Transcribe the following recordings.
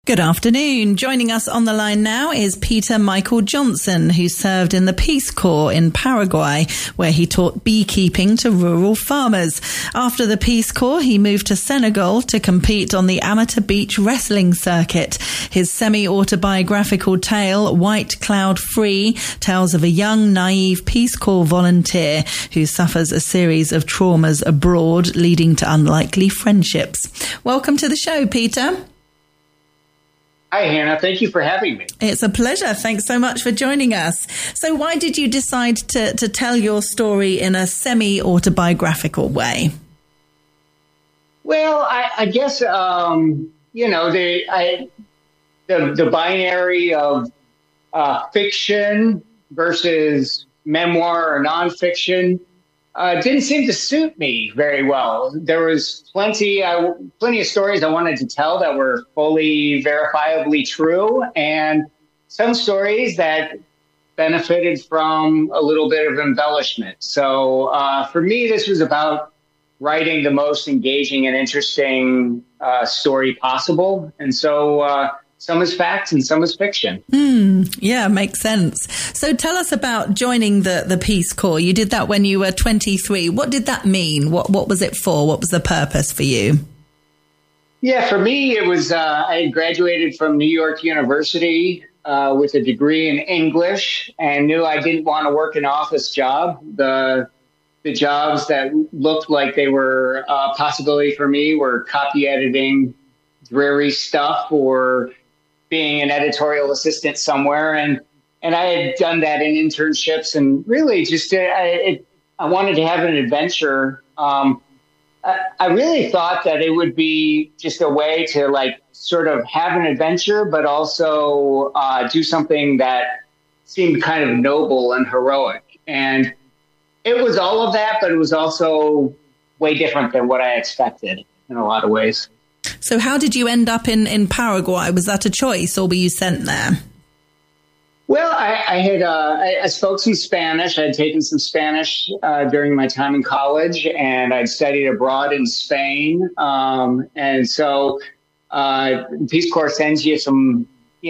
Good afternoon. Joining us on the line now is Peter Michael Johnson, who served in the Peace Corps in Paraguay, where he taught beekeeping to rural farmers. After the Peace Corps, he moved to Senegal to compete on the amateur beach wrestling circuit. His semi-autobiographical tale, White Cloud Free, tells of a young, naive Peace Corps volunteer who suffers a series of traumas abroad, leading to unlikely friendships. Welcome to the show, Peter. Hi, Hannah. Thank you for having me. It's a pleasure. Thanks so much for joining us. So why did you decide to tell your story in a semi-autobiographical way? Well, I guess, the binary of fiction versus memoir or nonfiction didn't seem to suit me very well. There was plenty of stories I wanted to tell that were fully verifiably true, and some stories that benefited from a little bit of embellishment. So for me, this was about writing the most engaging and interesting story possible. And so some is fact and some is fiction. Yeah, makes sense. So tell us about joining the Peace Corps. You did that when you were 23. What did that mean? What was it for? What was the purpose for you? Yeah, for me, it was I had graduated from New York University with a degree in English and knew I didn't want to work an office job. The jobs that looked like they were a possibility for me were copy editing, dreary stuff, or being an editorial assistant somewhere. And I had done that in internships and really just, I wanted to have an adventure. I really thought that it would be just a way to sort of have an adventure, but also do something that seemed kind of noble and heroic. And it was all of that, but it was also way different than what I expected in a lot of ways. So how did you end up in Paraguay? Was that a choice or were you sent there? Well, I spoke some Spanish. I had taken some Spanish during my time in college, and I'd studied abroad in Spain. And so Peace Corps sends you some,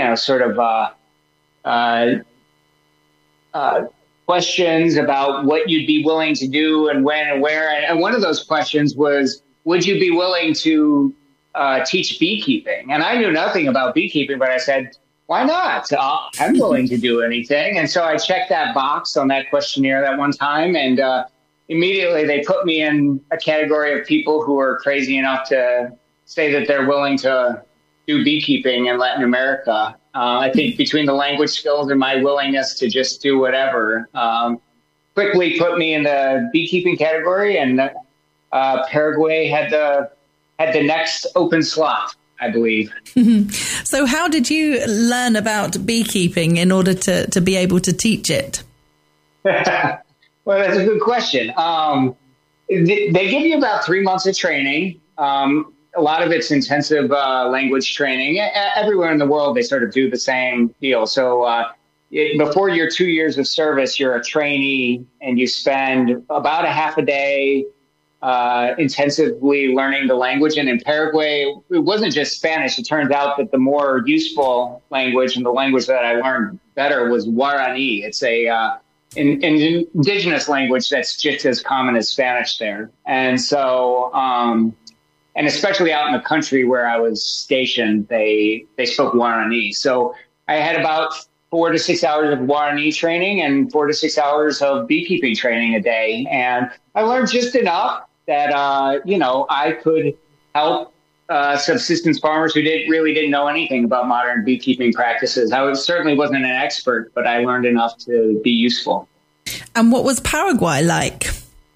questions about what you'd be willing to do and when and where. And one of those questions was, would you be willing to teach beekeeping? And I knew nothing about beekeeping, but I said, why not? I'm willing to do anything. And so I checked that box on that questionnaire that one time, and immediately they put me in a category of people who are crazy enough to say that they're willing to do beekeeping in Latin America. I think between the language skills and my willingness to just do whatever, quickly put me in the beekeeping category, and Paraguay had the next open slot, I believe. So how did you learn about beekeeping in order to be able to teach it? Well, that's a good question. They give you about 3 months of training. A lot of it's intensive language training. Everywhere in the world, they sort of do the same deal. So before your 2 years of service, you're a trainee, and you spend about a half a day intensively learning the language. And in Paraguay, it wasn't just Spanish. It turns out that the more useful language and the language that I learned better was Guarani. It's an indigenous language that's just as common as Spanish there. And so, and especially out in the country where I was stationed, they spoke Guarani. So I had about 4 to 6 hours of Guarani training and 4 to 6 hours of beekeeping training a day. And I learned just enough that, I could help subsistence farmers who really didn't know anything about modern beekeeping practices. I certainly wasn't an expert, but I learned enough to be useful. And what was Paraguay like?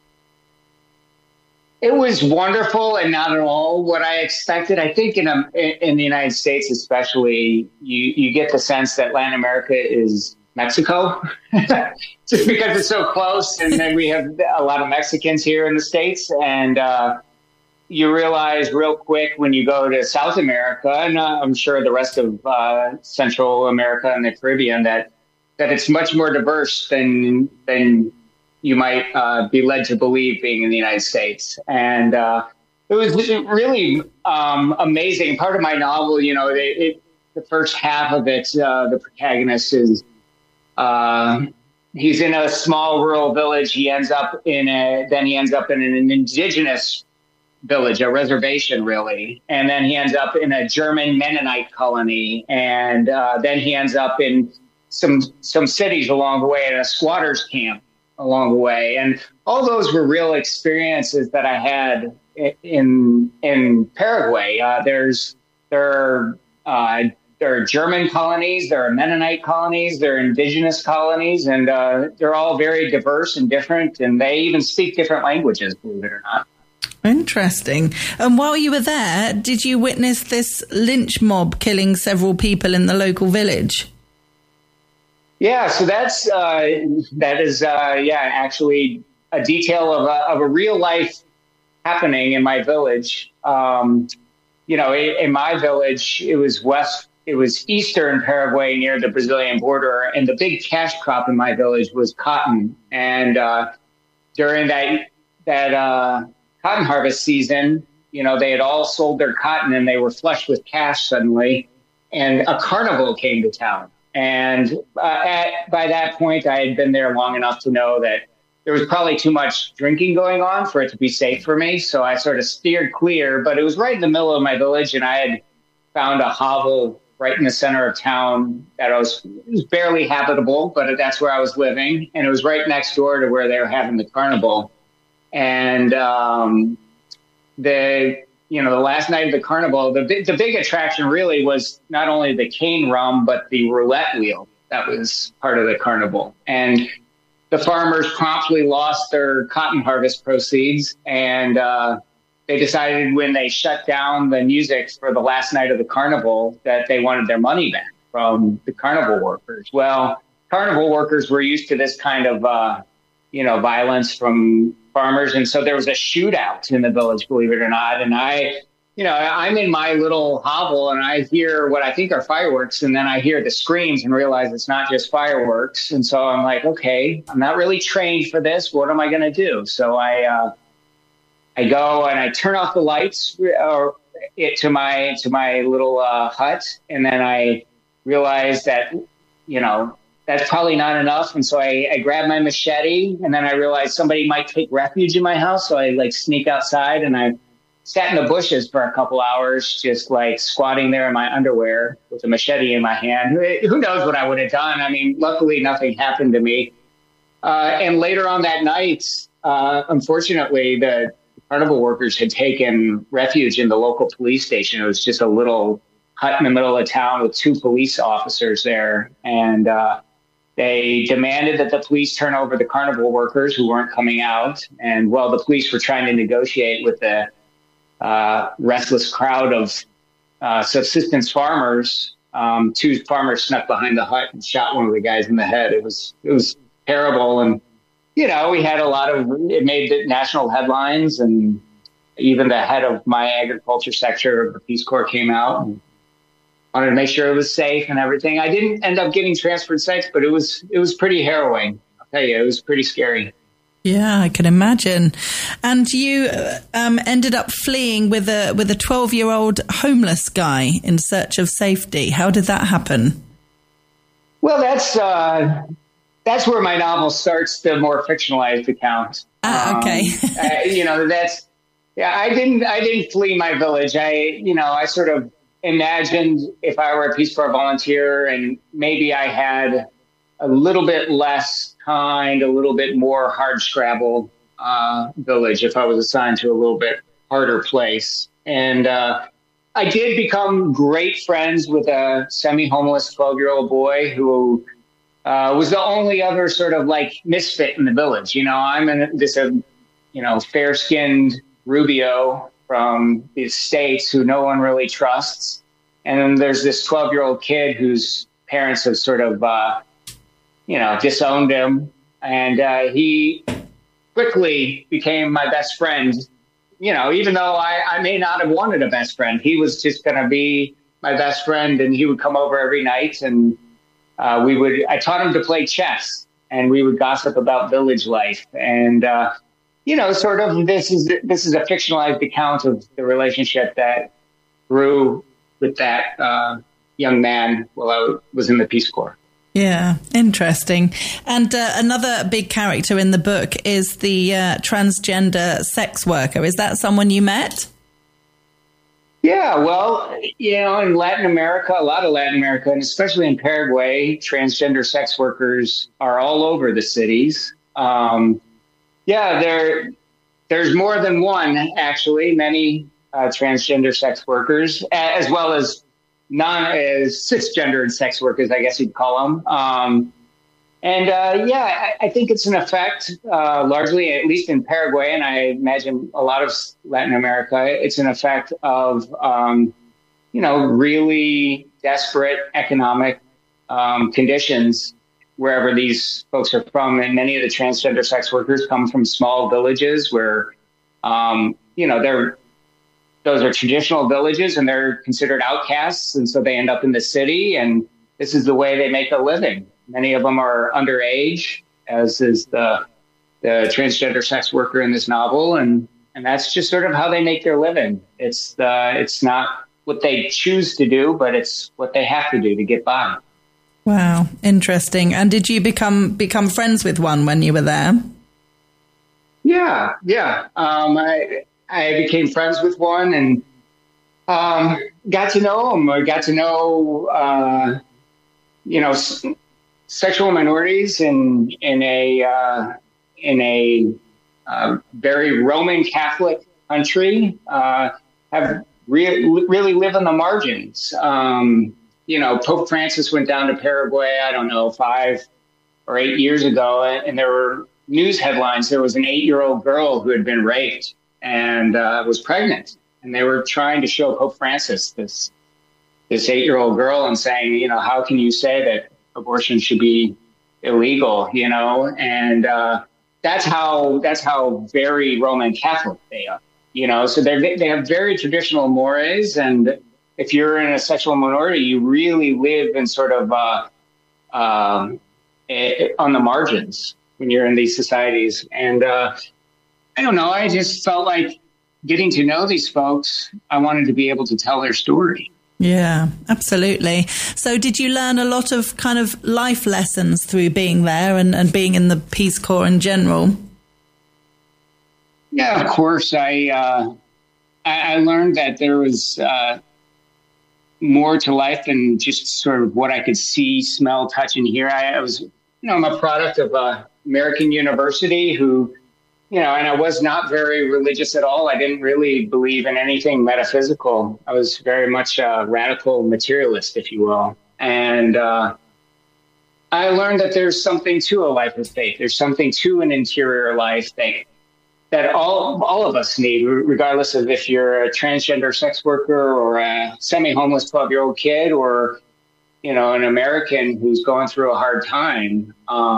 It was wonderful and not at all what I expected. I think in the United States, especially, you get the sense that Latin America is Mexico, just because it's so close. And then we have a lot of Mexicans here in the States. And you realize real quick when you go to South America, and I'm sure the rest of Central America and the Caribbean, that it's much more diverse than you might be led to believe being in the United States. And it was really amazing. Part of my novel, the first half of it, the protagonist is, he's in a small rural village. Then he ends up in an indigenous village, a reservation, really. And then he ends up in a German Mennonite colony. And then he ends up in some cities along the way, in a squatters camp along the way. And all those were real experiences that I had in Paraguay. There are German colonies, there are Mennonite colonies, there are indigenous colonies, and they're all very diverse and different, and they even speak different languages, believe it or not. Interesting. And while you were there, did you witness this lynch mob killing several people in the local village? Yeah, so that is actually a detail of a real life happening in my village. In my village, it was eastern Paraguay near the Brazilian border, and the big cash crop in my village was cotton. And during that cotton harvest season, they had all sold their cotton and they were flush with cash suddenly, and a carnival came to town. And by that point, I had been there long enough to know that there was probably too much drinking going on for it to be safe for me. So I sort of steered clear, but it was right in the middle of my village, and I had found a hovel right in the center of town that it was barely habitable, but that's where I was living. And it was right next door to where they were having the carnival. And the last night of the carnival, the big attraction really was not only the cane rum, but the roulette wheel that was part of the carnival. And the farmers promptly lost their cotton harvest proceeds, and they decided when they shut down the music for the last night of the carnival that they wanted their money back from the carnival workers. Well, carnival workers were used to this kind of, violence from farmers. And so there was a shootout in the village, believe it or not. And I'm in my little hovel and I hear what I think are fireworks. And then I hear the screams and realize it's not just fireworks. And so I'm like, okay, I'm not really trained for this. What am I going to do? So I go and I turn off the lights to my little hut. And then I realize that, that's probably not enough. And so I grab my machete, and then I realized somebody might take refuge in my house. So I sneak outside, and I sat in the bushes for a couple hours, just squatting there in my underwear with a machete in my hand. Who knows what I would have done? I mean, luckily nothing happened to me. And later on that night, unfortunately, the carnival workers had taken refuge in the local police station. It was just a little hut in the middle of town with 2 police officers there. And they demanded that the police turn over the carnival workers who weren't coming out. And while the police were trying to negotiate with the restless crowd of subsistence farmers, 2 farmers snuck behind the hut and shot one of the guys in the head. It was terrible. And, we had it made the national headlines, and even the head of my agriculture sector of the Peace Corps came out and wanted to make sure it was safe and everything. I didn't end up getting transferred sites, but it was pretty harrowing. I'll tell you, it was pretty scary. Yeah, I can imagine. And you ended up fleeing with a 12-year-old homeless guy in search of safety. How did that happen? Well, that's where my novel starts, the more fictionalized account. Okay. I didn't flee my village. I sort of imagined if I were a Peace Corps volunteer and maybe I had a little bit less kind, a little bit more hard-scrabble village if I was assigned to a little bit harder place. And I did become great friends with a semi-homeless 12-year-old boy who was the only other sort of misfit in the village. I'm this fair-skinned Rubio from the States who no one really trusts. And then there's this 12-year-old kid whose parents have sort of, disowned him. And he quickly became my best friend. Even though I may not have wanted a best friend, he was just going to be my best friend. And he would come over every night, and I taught him to play chess, and we would gossip about village life. And, sort of this is a fictionalized account of the relationship that grew with that young man while I was in the Peace Corps. Yeah, interesting. And another big character in the book is the transgender sex worker. Is that someone you met? Yeah, well, in Latin America, a lot of Latin America, and especially in Paraguay, transgender sex workers are all over the cities. There's more than one, actually, many transgender sex workers, as well as cisgendered sex workers, I guess you'd call them. I think it's an effect, largely, at least in Paraguay, and I imagine a lot of Latin America, it's an effect of, really desperate economic conditions wherever these folks are from. And many of the transgender sex workers come from small villages where, those are traditional villages and they're considered outcasts. And so they end up in the city, and this is the way they make a living. Many of them are underage, as is the transgender sex worker in this novel. And that's just sort of how they make their living. It's not what they choose to do, but it's what they have to do to get by. Wow. Interesting. And did you become friends with one when you were there? Yeah. I became friends with one and got to know him. I got to know, sexual minorities in a very Roman Catholic country have really live on the margins. Pope Francis went down to Paraguay, I don't know, 5 or 8 years ago, and there were news headlines. There was an 8-year-old girl who had been raped and was pregnant, and they were trying to show Pope Francis this 8-year-old girl and saying, how can you say that abortion should be illegal? And that's how very Roman Catholic they are. So they have very traditional mores, and if you're in a sexual minority, you really live in sort of on the margins when you're in these societies. And I don't know, I just felt like getting to know these folks, I wanted to be able to tell their story. Yeah, absolutely. So did you learn a lot of kind of life lessons through being there and being in the Peace Corps in general? Yeah, of course. I learned that there was more to life than just sort of what I could see, smell, touch, and hear. I'm a product of American University who, and I was not very religious at all. I didn't really believe in anything metaphysical. I was very much a radical materialist, if you will. And I learned that there's something to a life of faith. There's something to an interior life that all of us need, regardless of if you're a transgender sex worker or a semi-homeless 12-year-old kid or, an American who's going through a hard time.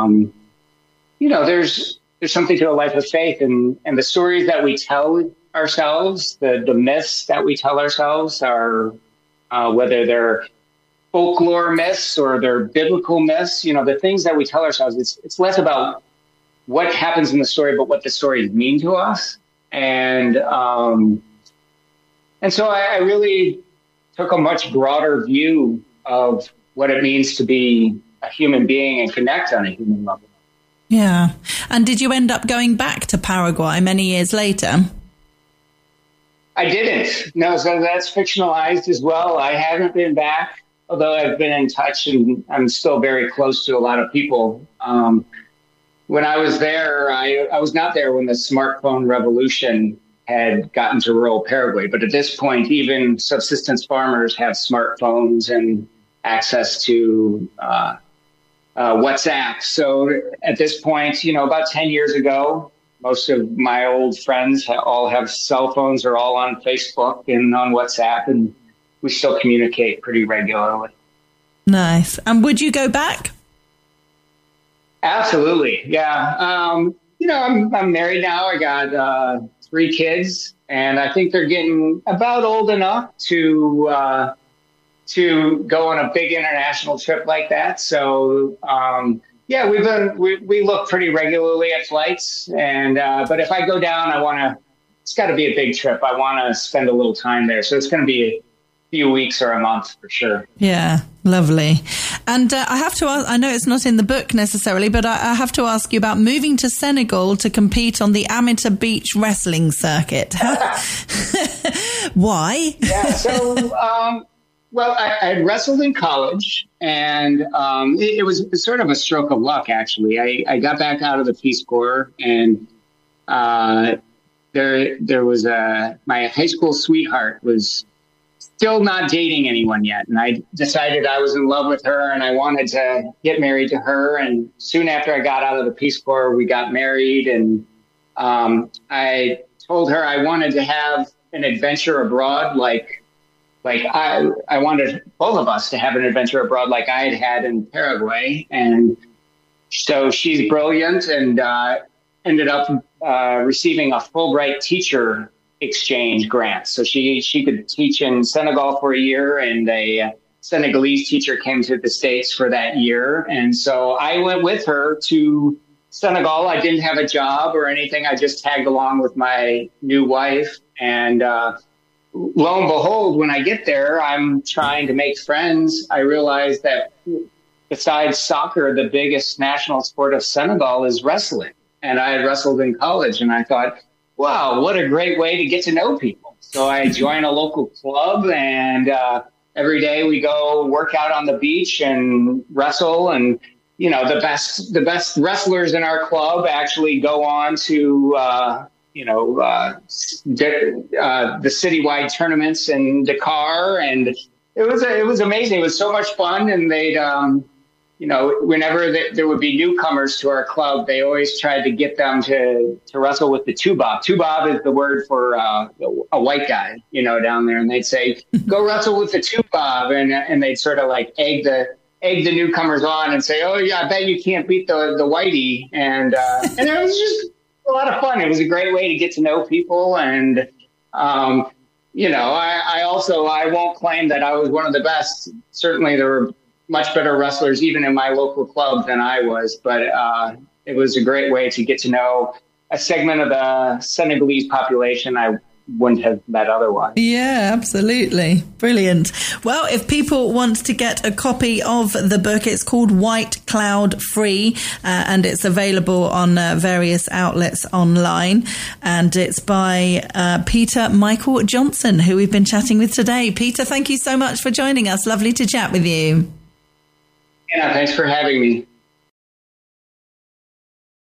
There's something to a life of faith, and the stories that we tell ourselves, the myths that we tell ourselves are, whether they're folklore myths or they're biblical myths, the things that we tell ourselves, it's less about what happens in the story, but what the stories mean to us. And so I really took a much broader view of what it means to be a human being and connect on a human level. Yeah. And did you end up going back to Paraguay many years later? I didn't. No, so that's fictionalized as well. I haven't been back, although I've been in touch and I'm still very close to a lot of people. When I was there, I was not there when the smartphone revolution had gotten to rural Paraguay. But at this point, even subsistence farmers have smartphones and access to WhatsApp. So at this point, about 10 years ago, most of my old friends all have cell phones, are all on Facebook and on WhatsApp, and we still communicate pretty regularly. Nice. And would you go back? Absolutely. Yeah. I'm married now. I got 3 kids, and I think they're getting about old enough to go on a big international trip like that. So, we look pretty regularly at flights, and but if I go down, it's got to be a big trip. I want to spend a little time there. So it's going to be few weeks or a month for sure. Yeah, lovely. And I have to ask, I know it's not in the book necessarily, but I have to ask you about moving to Senegal to compete on the amateur beach wrestling circuit. Why? Yeah, so, well, I wrestled in college, and it was sort of a stroke of luck, actually. I got back out of the Peace Corps, and there was my high school sweetheart was still not dating anyone yet. And I decided I was in love with her and I wanted to get married to her. And soon after I got out of the Peace Corps, we got married. And I told her I wanted to have an adventure abroad. Like I wanted both of us to have an adventure abroad like I had in Paraguay. And so she's brilliant and ended up receiving a Fulbright teacher exchange grant. So she could teach in Senegal for a year, and a Senegalese teacher came to the States for that year. And so I went with her to Senegal. I didn't have a job or anything. I just tagged along with my new wife. And lo and behold, when I get there, I'm trying to make friends. I realized that besides soccer, the biggest national sport of Senegal is wrestling. And I had wrestled in college, and I thought, wow, what a great way to get to know people. So I joined a local club, and every day we go work out on the beach and wrestle. And, you know, the best wrestlers in our club actually go on to, the citywide tournaments in Dakar. And it was amazing. It was so much fun. And they'd, whenever there would be newcomers to our club, they always tried to get them to wrestle with the tubob. Tubob is the word for a white guy, down there. And they'd say, go wrestle with the tubob. And they'd sort of like egg the newcomers on and say, oh, yeah, I bet you can't beat the whitey. And it was just a lot of fun. It was a great way to get to know people. And, I won't claim that I was one of the best. Certainly there were much better wrestlers, even in my local club, than I was. But it was a great way to get to know a segment of the Senegalese population I wouldn't have met otherwise. Yeah, absolutely. Brilliant. Well, if people want to get a copy of the book, it's called White Cloud Free, and it's available on various outlets online. And it's by Peter Michael Johnson, who we've been chatting with today. Peter, thank you so much for joining us. Lovely to chat with you. Yeah, thanks for having me.